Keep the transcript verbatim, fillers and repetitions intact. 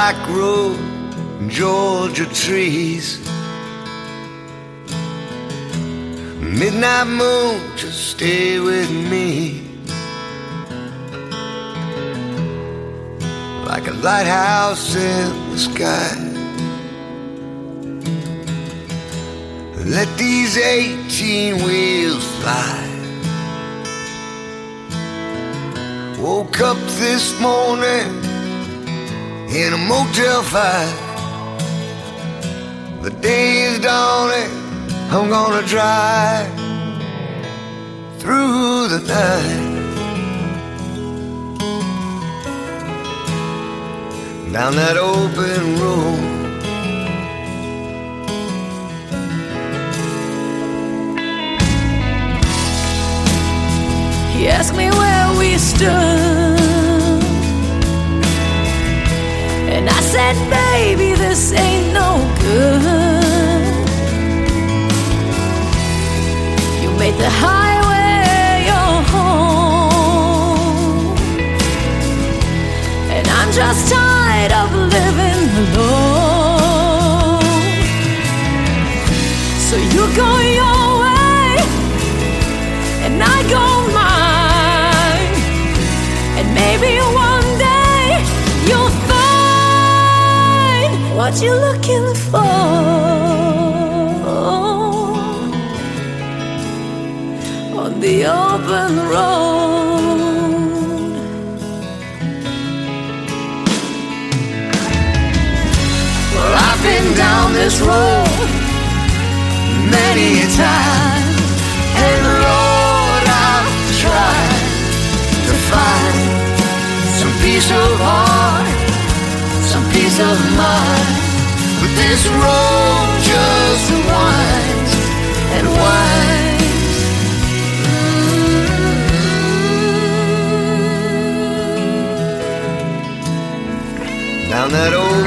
back road, Georgia trees. Midnight moon, just stay with me. Like a lighthouse in the sky. Let these eighteen wheels fly. Woke up this morning in a Motel five. The day is dawning, I'm gonna drive through the night, down that open road. He asked me where we stood, and I said, baby, this ain't no good. You made the highway your home, and I'm just tired of living alone. So you go your way, and I go mine, and maybe one day you'll find what you're looking for on the open road. Well, I've been down this road many a time, and Lord, I've tried to find some peace of heart, some peace of mind. But this road just winds and winds down that old